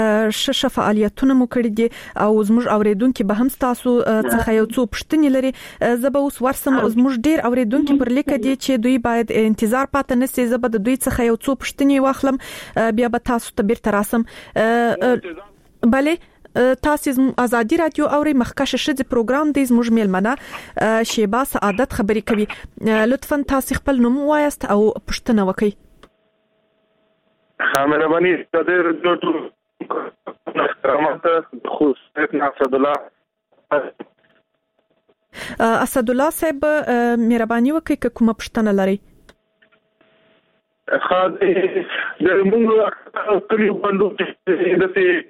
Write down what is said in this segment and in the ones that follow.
ش فعالیتونه مو کړی دي او زموږ اوریدونکو به هم تاسو څخه یو څو پوښتنې لري. زه به اوس ورسم. زموږ ډیر اوریدونکو پر لیک دي چې دوی باید انتظار پاتې نشي. زه به د دوی څخه یو څو پوښتنې واخلم بیا به تاسو ته بیرته راسم. بله تاسو ازادي رادیو اوري مخکشه شذ پروګرام دی زموږ میلمنه شیبا سعادت خبرې کوي. لطفا تاسو خپل نوم وایست او پوښتنه وکړئ. مهرباني ستاسو ټول کرامت خصوصیت اسد الله صاحب مهرباني وکړئ که کومه پوښتنه لرئ. خاطر د موږ کلیو باندې د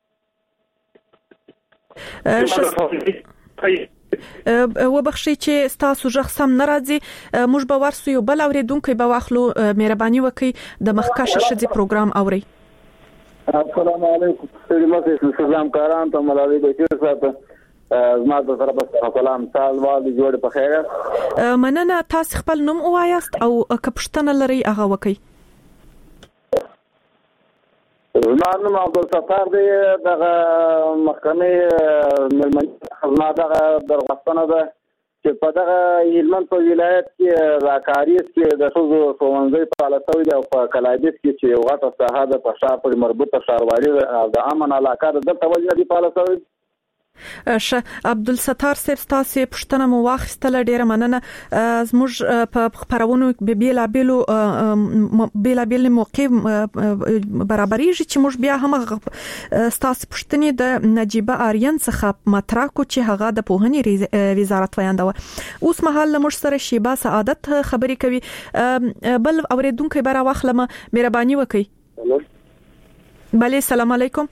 وبخښئ چې تاسو ژغ سم ناراضي. موږ به ورسو یو بل اوریدونکو به واخلو. مهرباني وکړئ د مخکشه شذ پروګرام اوري. السلام علیکم. سلام کاران ته ملالي بشیر صاحب زما د سره په سلام سال والي جوړ په خیر. مننه. تاسو خپل نوم وایاست او که پوښتنه لرئ هغه وکړئ. زما نوم عبدالستار دی. دغه مخکنی ملمنې خدمات دغه درغستنه ده چې په دغه هلمند په ولایت کې راکاریز کې د ښځو ښوونځی فعال شوی دی او په کلابیس کې چې یو غټه ساحه ده په شا پورې مربوطه ښاروالي او د امن علاقه ده دلته ولې دی فعال شوی. عبدالستار صاحب تاسو پوښتنه مو واخیستله. ډیره مننه. زموږ په خبرونو بیلابل موقع برابرېږي چې موږ بیا هم تاسو پوښتنې د نجيبه آریان څخه مطرح کو چې هغه د پوهنې وزارت ویانده و. اوس مهال موږ سره شیبا سعادت خبرې کوي. بل اوریدونکو به راوخلم. مهرباني وکړئ. بله سلام علیکم.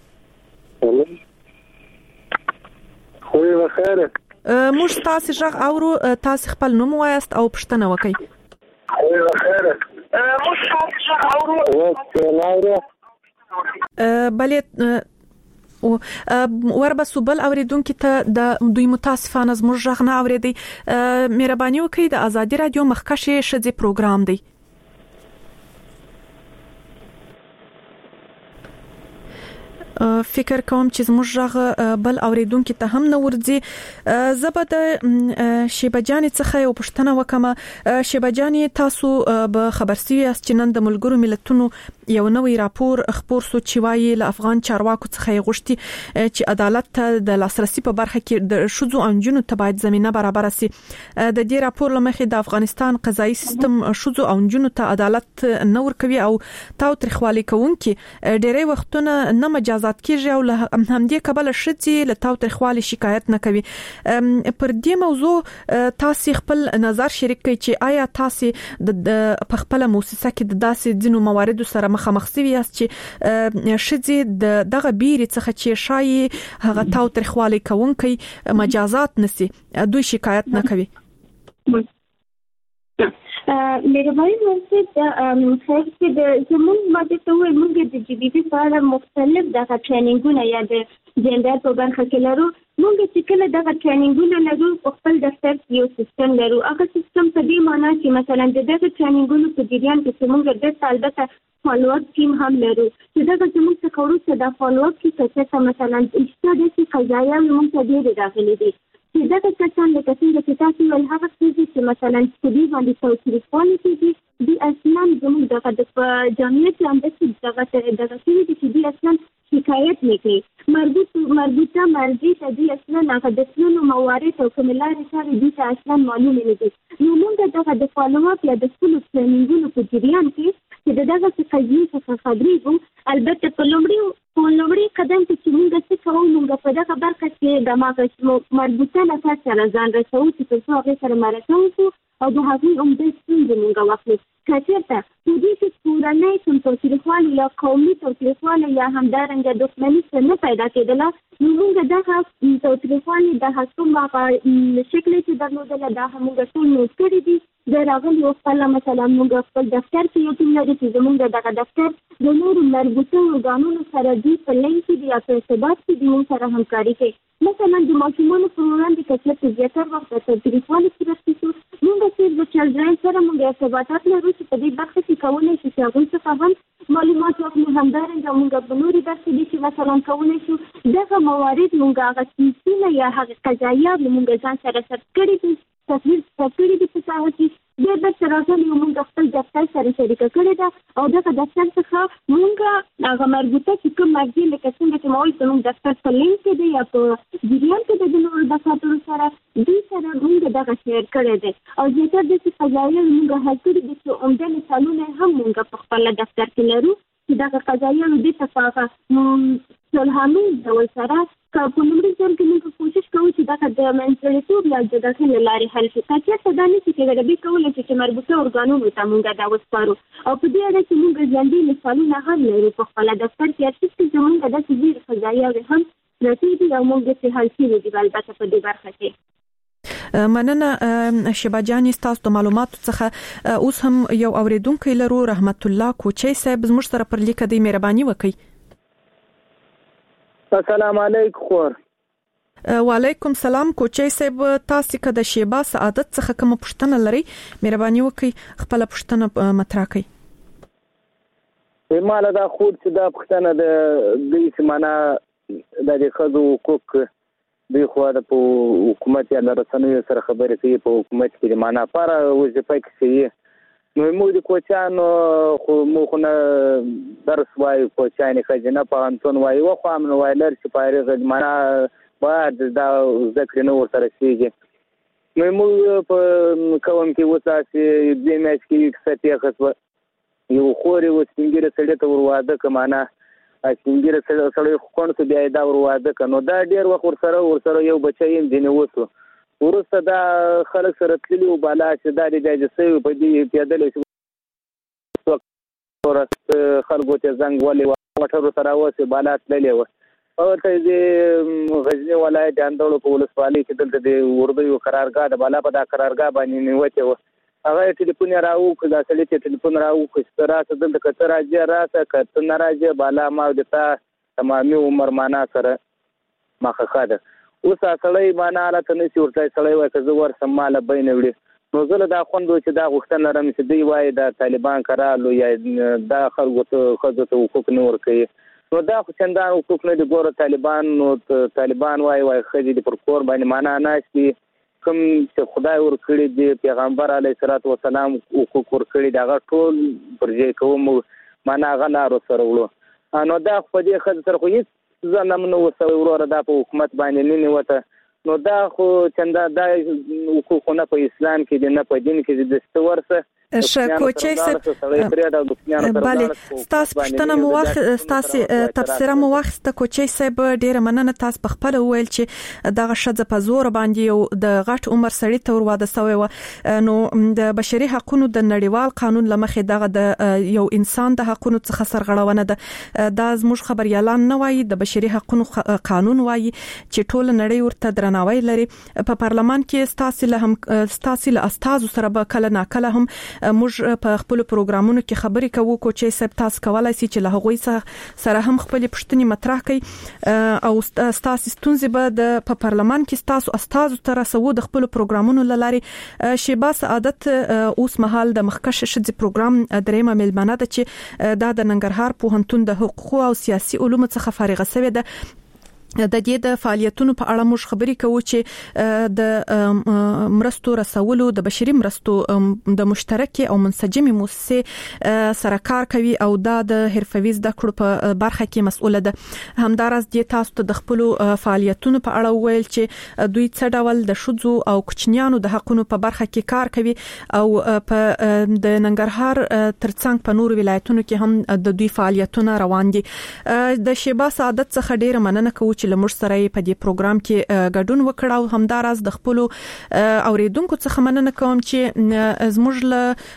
خوی بخیر. موږ تاسو ژغ اورو. تاسو خپل نوم وایاست او پوښتنه وکړئ. خوی بخیر. موږ تاسو ژغ اورو. بله وربسو بل اوریدونکو ته د دوی متاسفانه زموږ ژغ نه اوریدي. مهرباني وکړئ د ازادي رادیو مخکشه شذ پروګرام دی. فکر کوم چې زموږ ژغ بل اوریدونکو ته هم نه ورځي. زه به د شیبجان څخه یو پوښتنه وکم. شیبجان تاسو به خبر سوي یاست چې نن د ملګرو ملتونو یو نوې راپور خپور سو چې وايي له افغان چارواکو څخه غوښتي چې عدالت ته د لاسرسي په برخه کې د شذو او نجونو ته باید زمينه برابر شي. د دې راپور لمخې د افغانستان قضایي سیستم شذو او نجونو ته عدالت نه ورکوي او تاو ترخوالي کوونکي ډېری وختونه نه مجازات کیږي او همدې کبل شذې له تاو ترخوالي شکایت نه کوي. پر دې موضوع تاسو خپل نظر شریک کړئ چې آیا تاسو د خپل مؤسسه کې د داسې ځینو مواردو سره مخامخ سوي یاست چې شذې دغه بیرې څخه چې شایي هغه تاو ترخوالي کوونکي مجازات نسی دوی شکایت نه کوي. مهرباني وکړئ چې د زموږ ماده ته وایي موږ د جی بی پی په اړه مختلف دغه ټریننګونه یا د جندر په برخه کې لرو. موږ چې کله دغه ټریننګونه لرو په خپل دفتر کې یو سیستم لرو. هغه سیستم په دې معنی چې مثلا د دغه ټریننګونو په جریان کې موږ د البته فالو اپ ټیم هم لرو چې دغه زموږ څخه وروسته د فالو اپ کې څه مثلا استاد قضایا موږ ته ډېر داخلي دي چې دغه کسان د کثیر کې تاسو ول هغه چې مثلا سړي باندې توصیفونه کوي دي اصلا زموږ د جامعیت اندازې دغه چې دي اصلا شکایت نه کوي. مربوطه مرجع ته دي اصلا هغه د څونو موارد او کوملاري سره دي اصلا معلومه نه دي. نو موږ دغه د فالو اپ یا د ټول ټریننګونو په جریان کې چې دغه قضیې څخه خبرېږو. البته په لومړي قدم کې موږ څه کوو موږ په دغه برخه کې د ماغه مربوطه نه سره ځان رسو چې تاسو هغه سره مرسته وکړو او د هغوی عمده ستونزې موږ واخلو. که چېرته په دې کې کورنۍ کوم تاوتریخوالی یا قومي تاوتریخوالی یا همدارنګه دښمني څه نه پیدا کېدله نو موږ دغه تاوتریخوالی د کوم هغه شکل چې درلودله دا موږ ټول نوټ کړي دي. د راغلي خپل مثلا موږ خپل دفتر کې یو ټیم لري چې زموږ دغه دفتر د نورو مربوطه ارګانونو سره دي په لینک کې دي یا په ارتباط کې دي موږ سره همکاري کوي. مثلا د ماشومانو پر وړاندې که چېرته زیاتره وخت د تاوتریخوالي صورت کې شو موږ چې د چلډرن سره موږ ارتباطات لرو چې په دې برخه کې کولی شي چې هغوی څخه هم معلومات واخلو همدارنګه موږ په نورو برخو کې مثلا کولای شو دغه موارد موږ هغه سیسونه یا هغه قضایات موږ ځان سره ثبت کړي دي تصویر کړي دي په تاسو کې د بل راځي موږ خپل دفتر سره شریک کړی دا او دغه دفتر څخه موږ هغه مربوطه چې کوم مرجع لکه څنګه چې موږ څنګه دفتر په لینک کې دی یا په جریان کې د نور دفاتر سره دې سره موږ دغه شیر کړی دی او زیاتره د قضایي موږ هڅه کوي چې عمده مثالونه هم موږ په خپل دفتر کې لرو چې دغه قضایي د تفاهم صلحانه ډول سره په لومړي ځل کې موږ کوشش کوو چې دغه د منځلاريتوب یا د داخل لارې حل شي چې څه دانه چې غوړبي کول چې مربوطه ارګانونو ته موږ دا وسپارو او په دې اړه چې موږ ځاندې مثالونه هم لرو په خپل دفتر کې چې زموږ د تدبیر قضایي هم نتیجه او موږ ته حل شي دی البته په دې برخه کې مننه شیبا جان تاسو د معلوماتو څخه اوس هم یو اوریدونکو لرو رحمت الله کوچي صاحب زموږ سره پر لیک دی مهرباني وکړئ. السلام علیکم خور. وعلیکم سلام کوچي صاحب تاسو که د شیبا سعادت څخه کوم پوښتنه لري مهرباني وکړئ خپل پوښتنه مطرح کړئ. مالا دا خود چې دا پوښتنه د دې سمانه د خزو حقوق د خو د حکومت یا رسنیو سره خبرې کوي په حکومت کې معنا لپاره وظیفه کوي نو موږ د کوچانو خو موږ نه درس وایو کوچاني خزینه په انتون وایو خو امن وایلر چې پاره معنا بعد دا ذکر نو سره شيږي نو موږ په کوم کې وساسي د میچ کې څه خصوص یو خوري وسنګره سړی ته ورواده کمانه سنګره سړی خو ته بیا دا ورواده کنو دا ډیر وخت ورسره یو بچی دینه وته ورسته دا خلک سره تللی او بالا چې دا د جسې په دې پیادل شو ورسته خلکو ته زنګ ولې موټر سره وسه بالا تللی و او ته دې غزنی ولایت اندولو په ولسوالۍ کې دلته د اردو یو قرارګاه د بالا په دا قرارګاه باندې نیوته و هغه ټلیفون راو کدا سړی ته ټلیفون راو چې راته دلته کتر راځي راته کته ناراضه بالا ما دته تمامي عمر معنا سره مخه خاده اوس اصلي معنا لاته نشي ورته سړی وای که زور سماله بین وړي نو زله دا خوندو چې دا غوښتنه لرم چې دی وای د طالبان کرالو یا دا خلکو ته حقوق نه ورکوي نو دا خو څنګه حقوق نه دي ګوره طالبان نو طالبان وای خدي د پر کور باندې معنا ناشتي کوم چې خدای ورکړي دی پیغمبر علیه الصلاۃ والسلام حقوق ورکړي دا ټول پرځای کوم معنا غلا سره ولو نو دا خو دې خد سره خو زنه نو وسوي وروره دا په حکومت باندې نه نیوته نو دا خو څنګه دا حقوقونه په اسلام کې دي نه په دین کې د ستورسه کوچي صاحب بله تاسو پښتنه مو تاسو تفسیر مو وخت کوچي صاحب ډیره مننه تاسو په خپل ویل چې دغه شذ په زور باندې یو د غټ عمر سړی ته ورواده سوی و نو د بشري حقوقو د نړیوال قانون لمخې دغه د یو انسان د حقوقو څخه سرغړونه ده دا زموږ خبريالان نه وایي د بشري حقوقو قانون وایي چې ټول نړۍ ورته درناوی لري په پارلمان کې ستاسو له استازو سره به کله ناکله هم موږ په خپل پروګرامونو کې خبرې کوو کوچي صاحب تاسو کولای شئ چې له هغوی سره هم خپل پوښتنې مطرح کړئ او تاسو ستونزې به د پارلمان کې تاسو استازو تر رسو د خپل پروګرامونو لاري شیبا سعادت اوس مهال د مخکش شذ پروګرام درېمه ملمنه ده چې د ننګرهار پوهنتون د حقوق او سیاسي علومو څخه فارغه شوې ده د دې د فعالیتونو په اړه موږ خبرې کوو چې د مرستو رسولو د بشري مرستو د مشترکې او منسجمې مؤسسې سره کار کوي او د حرفوي زده کړو په برخه کې مسؤله ده همدارس د تاسو ته د خپل فعالیتونو په اړه ویل چې دوی څه ډول د شذو او کوچنیانو د حقوقو په برخه کې کار کوي او په د ننګرهار ترڅنګ په نور ولایتونو کې هم د دوی فعالیتونه روان دي د شیبا سعادت څخه ډیره مننه کوم چې لمر سره په دې پروګرام کې ګډون وکړ او همدارس د خپل اوریدونکو څخه مننه کوم چې زموږ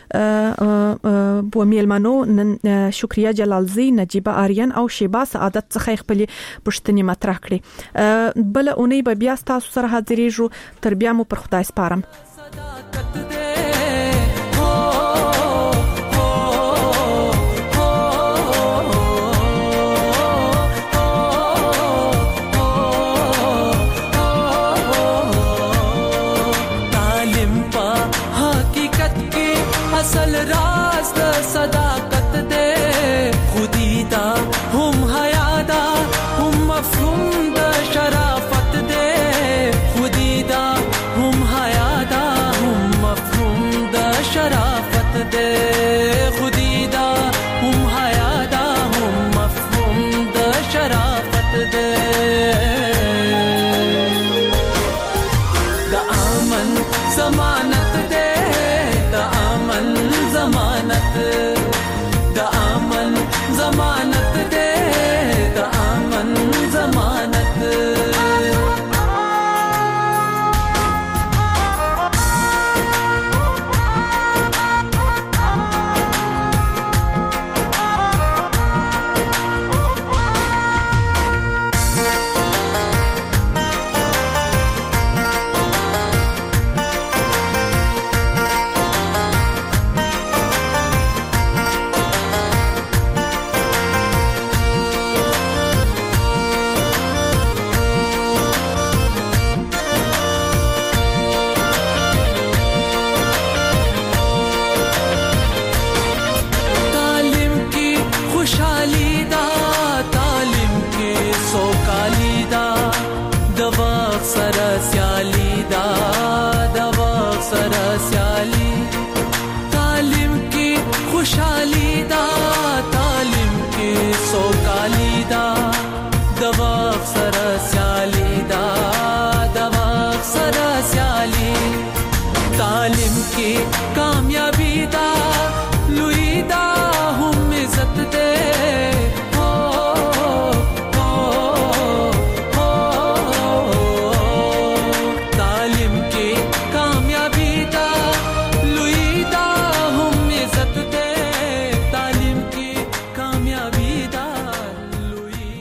له بومیلمنو شکریا جلالزی نجيبه آریان او شیبا سعادت څخه خپل پوښتنې مطرح کړې بل اونۍ به بیا تاسو سره حاضرېږو تر بیا مو پر خدای سپارم